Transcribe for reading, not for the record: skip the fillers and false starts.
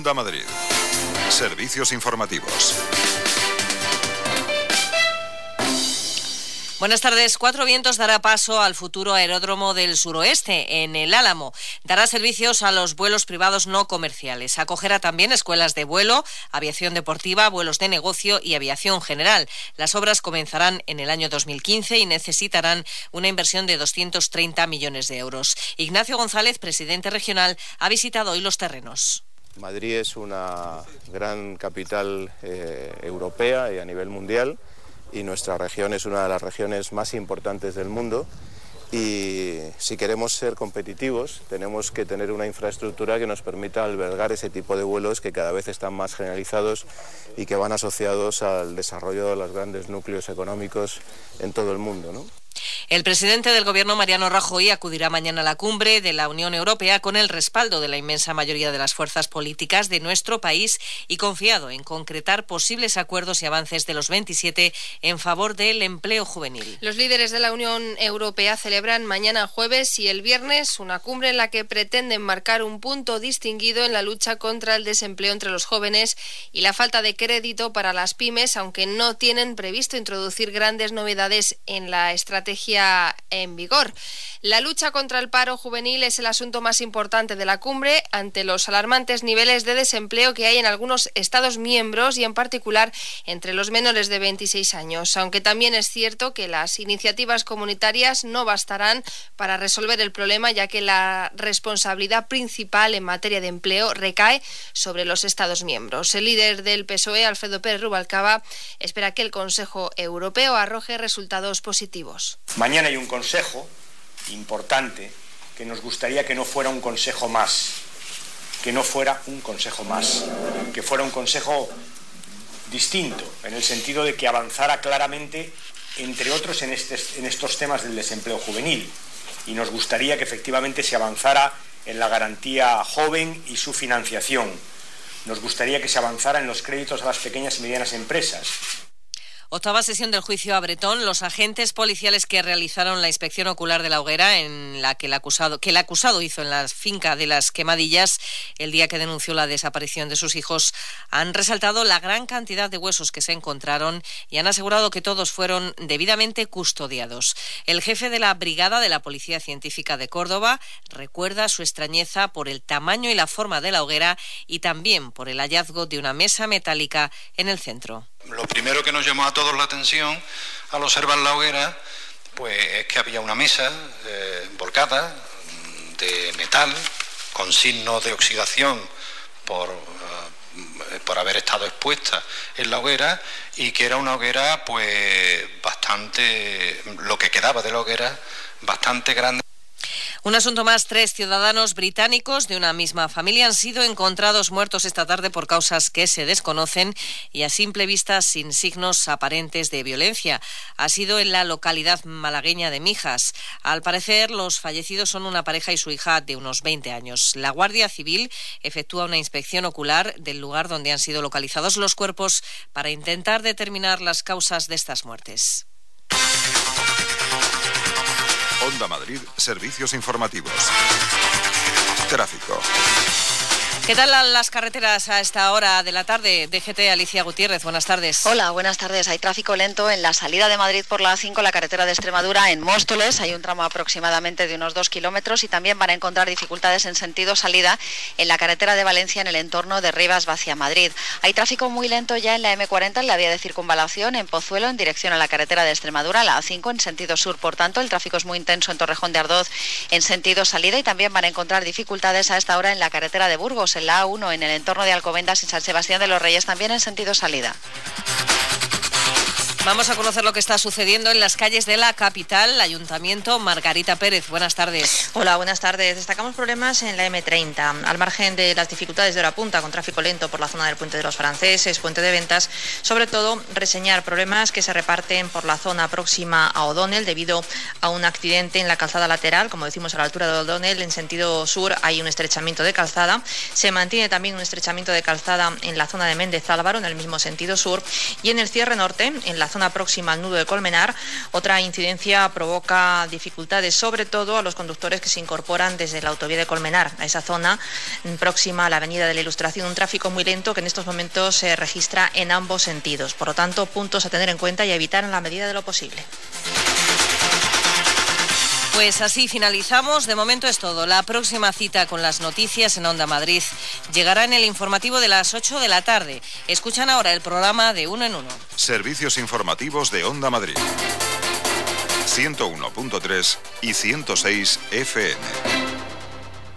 Onda Madrid. Servicios informativos. Buenas tardes. Cuatro Vientos dará paso al futuro aeródromo del suroeste, en el Álamo. Dará servicios a los vuelos privados no comerciales. Acogerá también escuelas de vuelo, aviación deportiva, vuelos de negocio y aviación general. Las obras comenzarán en el año 2015 y necesitarán una inversión de 230 millones de euros. Ignacio González, presidente regional, ha visitado hoy los terrenos. Madrid es una gran capital europea y a nivel mundial, y nuestra región es una de las regiones más importantes del mundo, y si queremos ser competitivos tenemos que tener una infraestructura que nos permita albergar ese tipo de vuelos que cada vez están más generalizados y que van asociados al desarrollo de los grandes núcleos económicos en todo el mundo, ¿no? El presidente del Gobierno, Mariano Rajoy, acudirá mañana a la cumbre de la Unión Europea con el respaldo de la inmensa mayoría de las fuerzas políticas de nuestro país y confiado en concretar posibles acuerdos y avances de los 27 en favor del empleo juvenil. Los líderes de la Unión Europea celebran mañana jueves y el viernes una cumbre en la que pretenden marcar un punto distinguido en la lucha contra el desempleo entre los jóvenes y la falta de crédito para las pymes, aunque no tienen previsto introducir grandes novedades en la estrategia en vigor. La lucha contra el paro juvenil es el asunto más importante de la cumbre ante los alarmantes niveles de desempleo que hay en algunos Estados miembros y en particular entre los menores de 26 años, aunque también es cierto que las iniciativas comunitarias no bastarán para resolver el problema, ya que la responsabilidad principal en materia de empleo recae sobre los Estados miembros. El líder del PSOE, Alfredo Pérez Rubalcaba, espera que el Consejo Europeo arroje resultados positivos. Mañana hay un consejo importante que nos gustaría que no fuera un consejo más, que fuera un consejo distinto, en el sentido de que avanzara claramente, entre otros, en estos temas del desempleo juvenil, y nos gustaría que efectivamente se avanzara en la garantía joven y su financiación. Nos gustaría que se avanzara en los créditos a las pequeñas y medianas empresas. Octava sesión del juicio a Bretón. Los agentes policiales que realizaron la inspección ocular de la hoguera en la que el acusado hizo en la finca de Las Quemadillas el día que denunció la desaparición de sus hijos han resaltado la gran cantidad de huesos que se encontraron y han asegurado que todos fueron debidamente custodiados. El jefe de la brigada de la Policía Científica de Córdoba recuerda su extrañeza por el tamaño y la forma de la hoguera y también por el hallazgo de una mesa metálica en el centro. Lo primero que nos llamó a todos la atención al observar la hoguera, pues es que había una mesa volcada de metal con signos de oxidación por haber estado expuesta en la hoguera, y que era una hoguera pues bastante, lo que quedaba de la hoguera, bastante grande. Un asunto más. 3 ciudadanos británicos de una misma familia han sido encontrados muertos esta tarde por causas que se desconocen y a simple vista sin signos aparentes de violencia. Ha sido en la localidad malagueña de Mijas. Al parecer, los fallecidos son una pareja y su hija de unos 20 años. La Guardia Civil efectúa una inspección ocular del lugar donde han sido localizados los cuerpos para intentar determinar las causas de estas muertes. Onda Madrid, servicios informativos. Tráfico. ¿Qué tal las carreteras a esta hora de la tarde? DGT, Alicia Gutiérrez, buenas tardes. Hola, buenas tardes. Hay tráfico lento en la salida de Madrid por la A5, la carretera de Extremadura, en Móstoles. Hay un tramo aproximadamente de unos 2 kilómetros y también van a encontrar dificultades en sentido salida en la carretera de Valencia en el entorno de Rivas hacia Madrid. Hay tráfico muy lento ya en la M40, en la vía de circunvalación, en Pozuelo, en dirección a la carretera de Extremadura, la A5 en sentido sur. Por tanto, el tráfico es muy intenso en Torrejón de Ardoz en sentido salida, y también van a encontrar dificultades a esta hora en la carretera de Burgos, en la A1, en el entorno de Alcobendas y San Sebastián de los Reyes, también en sentido salida. Vamos a conocer lo que está sucediendo en las calles de la capital. Ayuntamiento, Margarita Pérez, buenas tardes. Hola, buenas tardes. Destacamos problemas en la M30, al margen de las dificultades de hora punta con tráfico lento por la zona del Puente de los Franceses, Puente de Ventas. Sobre todo, reseñar problemas que se reparten por la zona próxima a O'Donnell debido a un accidente en la calzada lateral. Como decimos, a la altura de O'Donnell, en sentido sur, hay un estrechamiento de calzada. Se mantiene también un estrechamiento de calzada en la zona de Méndez Álvaro, en el mismo sentido sur. Y en el cierre norte, en la zona zona próxima al nudo de Colmenar. Otra incidencia provoca dificultades, sobre todo a los conductores que se incorporan desde la autovía de Colmenar, a esa zona próxima a la avenida de la Ilustración. Un tráfico muy lento que en estos momentos se registra en ambos sentidos. Por lo tanto, puntos a tener en cuenta y a evitar en la medida de lo posible. Pues así finalizamos. De momento es todo. La próxima cita con las noticias en Onda Madrid llegará en el informativo de las 8 de la tarde. Escuchan ahora el programa de Uno en Uno. Servicios informativos de Onda Madrid. 101.3 y 106 FM.